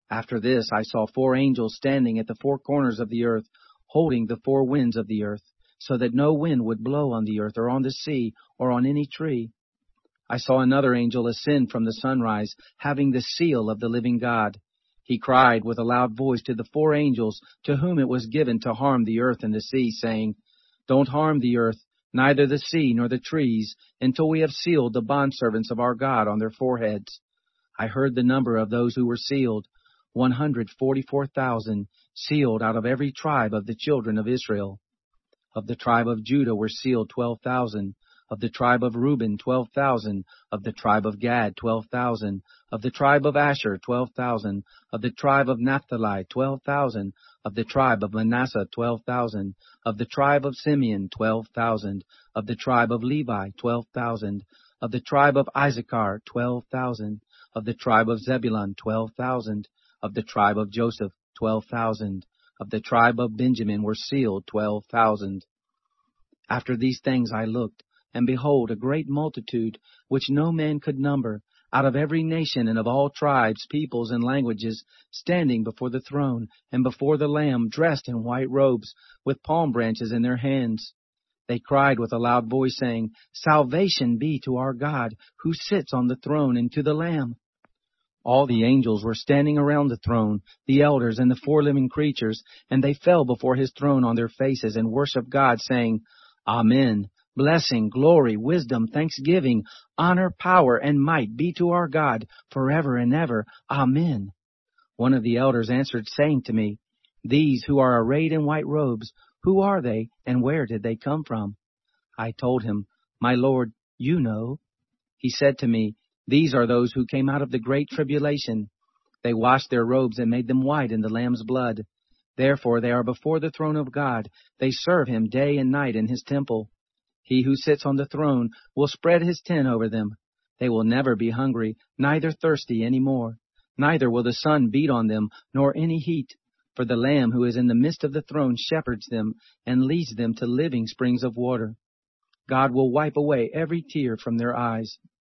After this I saw 4 angels standing at the 4 corners of the earth, holding the 4 winds of the earth, so that no wind would blow on the earth or on the sea or on any tree. I saw another angel ascend from the sunrise, having the seal of the living God. He cried with a loud voice to the 4 angels to whom it was given to harm the earth and the sea, saying, Don't harm the earth, neither the sea nor the trees, until we have sealed the bondservants of our God on their foreheads. I heard the number of those who were sealed, 144,000, sealed out of every tribe of the children of Israel. Of the tribe of Judah were sealed 12,000. Of the tribe of Reuben 12,000. Of the tribe of Gad 12,000. Of the tribe of Asher 12,000. Of the tribe of Naphtali 12,000. Of the tribe of Manasseh 12,000. Of the tribe of Simeon 12,000. Of the tribe of Levi 12,000. Of the tribe of Issachar 12,000. Of the tribe of Zebulun 12,000. Of the tribe of Joseph 12,000. Of the tribe of Benjamin were sealed 12,000. After these things I looked, and behold, a great multitude, which no man could number, out of every nation and of all tribes, peoples, and languages, standing before the throne and before the Lamb, dressed in white robes, with palm branches in their hands. They cried with a loud voice, saying, Salvation be to our God, who sits on the throne, and to the Lamb. All the angels were standing around the throne, the elders and the 4 living creatures, and they fell before his throne on their faces and worshiped God, saying, Amen. Blessing, glory, wisdom, thanksgiving, honor, power, and might be to our God forever and ever. Amen. One of the elders answered, saying to me, These who are arrayed in white robes, who are they, and where did they come from? I told him, My Lord, you know. He said to me, These are those who came out of the great tribulation. They washed their robes and made them white in the Lamb's blood. Therefore they are before the throne of God. They serve him day and night in his temple. He who sits on the throne will spread his tent over them. They will never be hungry, neither thirsty any more. Neither will the sun beat on them, nor any heat. For the Lamb who is in the midst of the throne shepherds them, and leads them to living springs of water. God will wipe away every tear from their eyes.